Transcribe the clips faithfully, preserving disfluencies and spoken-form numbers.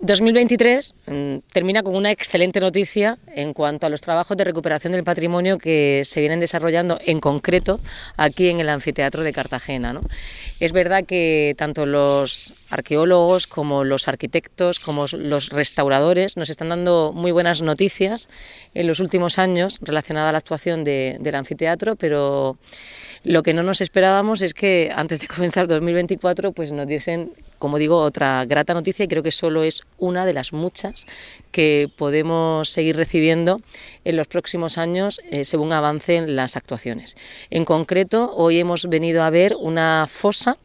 dos mil veintitrés mmm, termina con una excelente noticia en cuanto a los trabajos de recuperación del patrimonio que se vienen desarrollando en concreto aquí en el Anfiteatro de Cartagena, ¿no? Es verdad que tanto los arqueólogos como los arquitectos como los restauradores nos están dando muy buenas noticias en los últimos años relacionadas a la actuación de, del anfiteatro, pero lo que no nos esperábamos es que antes de comenzar dos mil veinticuatro pues nos diesen, como digo, otra grata noticia, y creo que solo es una de las muchas que podemos seguir recibiendo en los próximos años eh, según avancen las actuaciones. En concreto, hoy hemos venido a ver una fosa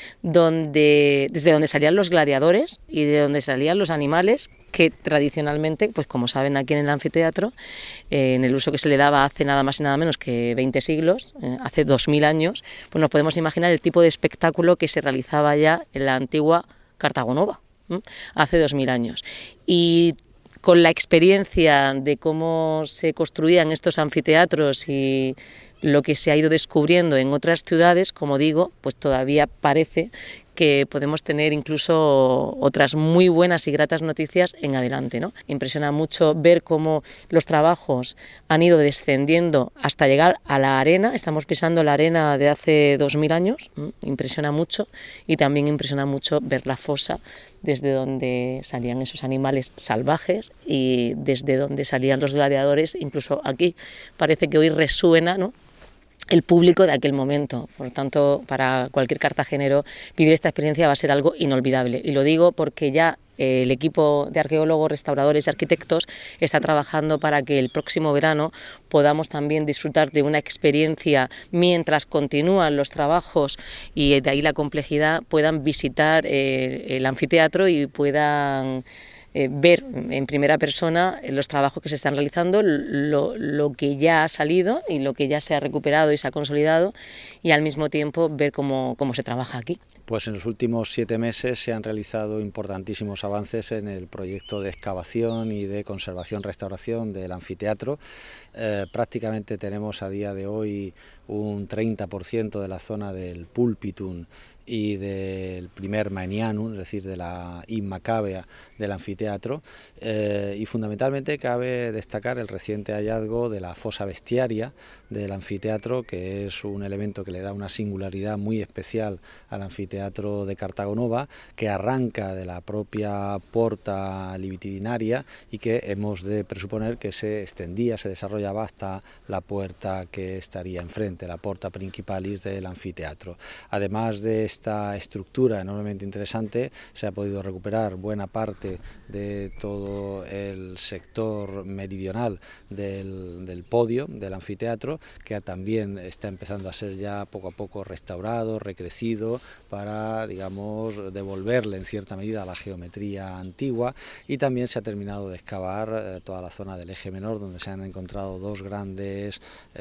donde, desde donde salían los gladiadores y de donde salían los animales que tradicionalmente, pues como saben aquí en el anfiteatro, eh, en el uso que se le daba hace nada más y nada menos que veinte siglos, eh, hace dos mil años, pues nos podemos imaginar el tipo de espectáculo que se realizaba ya en la antigua Cartago Nova, ¿eh? hace dos mil años. Y con la experiencia de cómo se construían estos anfiteatros y lo que se ha ido descubriendo en otras ciudades, como digo, pues todavía parece que podemos tener incluso otras muy buenas y gratas noticias en adelante, ¿no? Impresiona mucho ver cómo los trabajos han ido descendiendo hasta llegar a la arena. Estamos pisando la arena de hace dos mil años, ¿eh? Impresiona mucho, y también impresiona mucho ver la fosa desde donde salían esos animales salvajes y desde donde salían los gladiadores. Incluso aquí parece que hoy resuena, ¿no?, el público de aquel momento. Por lo tanto, para cualquier cartagenero vivir esta experiencia va a ser algo inolvidable. Y lo digo porque ya el equipo de arqueólogos, restauradores y arquitectos está trabajando para que el próximo verano podamos también disfrutar de una experiencia mientras continúan los trabajos, y de ahí la complejidad, puedan visitar eh, el anfiteatro y puedan Eh, ver en primera persona los trabajos que se están realizando, lo, lo que ya ha salido y lo que ya se ha recuperado y se ha consolidado, y al mismo tiempo ver cómo, cómo se trabaja aquí. Pues en los últimos siete meses se han realizado importantísimos avances en el proyecto de excavación y de conservación-restauración del anfiteatro. Eh, prácticamente tenemos a día de hoy un treinta por ciento de la zona del púlpitum y del primer maenianum, es decir, de la inma cavea del anfiteatro, eh, y fundamentalmente cabe destacar el reciente hallazgo de la fosa bestiaria del anfiteatro, que es un elemento que le da una singularidad muy especial al anfiteatro de Cartago Nova, que arranca de la propia porta libitudinaria y que hemos de presuponer que se extendía, se desarrollaba hasta la puerta que estaría enfrente, la porta principalis del anfiteatro. Además de esta estructura enormemente interesante, se ha podido recuperar buena parte de todo el sector meridional del, del podio del anfiteatro, que también está empezando a ser ya poco a poco restaurado, recrecido, para, digamos, devolverle en cierta medida a la geometría antigua, y también se ha terminado de excavar eh, toda la zona del eje menor, donde se han encontrado dos grandes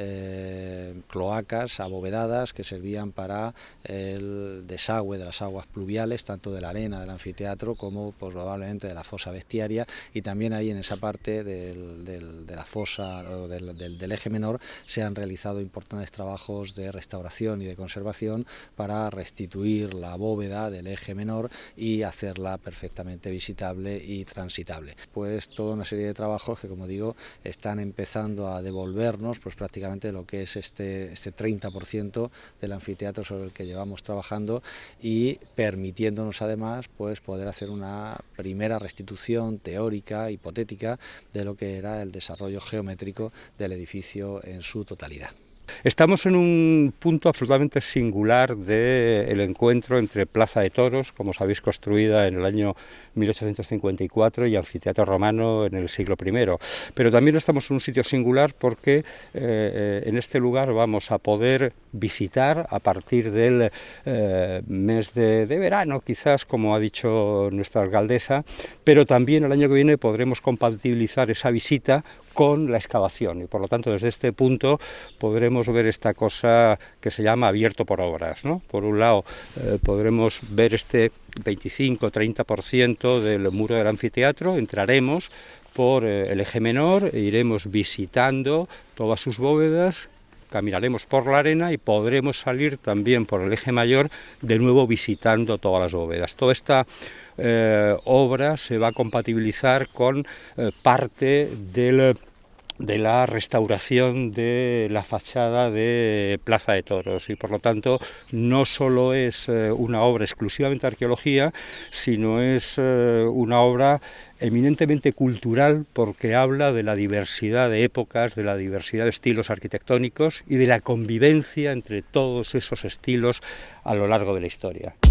eh, cloacas abovedadas que servían para el desagüe de las aguas pluviales, tanto de la arena del anfiteatro como pues, probablemente de la fosa bestiaria, y también ahí en esa parte del, del, de la fosa o del, del, del eje menor se han realizado importantes trabajos de restauración y de conservación para restituir la bóveda del eje menor y hacerla perfectamente visitable y transitable. Pues toda una serie de trabajos que, como digo, están empezando a devolvernos pues prácticamente lo que es este, este treinta por ciento del anfiteatro sobre el que llevamos trabajando, y permitiéndonos además pues poder hacer una primera restitución teórica, hipotética, de lo que era el desarrollo geométrico del edificio en su totalidad. Estamos en un punto absolutamente singular del encuentro entre Plaza de Toros, como sabéis, construida en el año mil ochocientos cincuenta y cuatro, y anfiteatro romano en el siglo primero. Pero también estamos en un sitio singular porque eh, en este lugar vamos a poder visitar a partir del eh, mes de, de verano, quizás, como ha dicho nuestra alcaldesa, pero también el año que viene podremos compatibilizar esa visita con la excavación, y por lo tanto desde este punto podremos ver esta cosa que se llama abierto por obras, ¿no? Por un lado eh, podremos ver este veinticinco a treinta por ciento del muro del anfiteatro, entraremos por eh, el eje menor e iremos visitando todas sus bóvedas, caminaremos por la arena y podremos salir también por el eje mayor, de nuevo visitando todas las bóvedas. Toda esta eh, obra se va a compatibilizar con eh, parte del de la restauración de la fachada de Plaza de Toros, y por lo tanto no solo es eh, una obra exclusivamente de arqueología, sino es eh, una obra eminentemente cultural, porque habla de la diversidad de épocas, de la diversidad de estilos arquitectónicos y de la convivencia entre todos esos estilos a lo largo de la historia.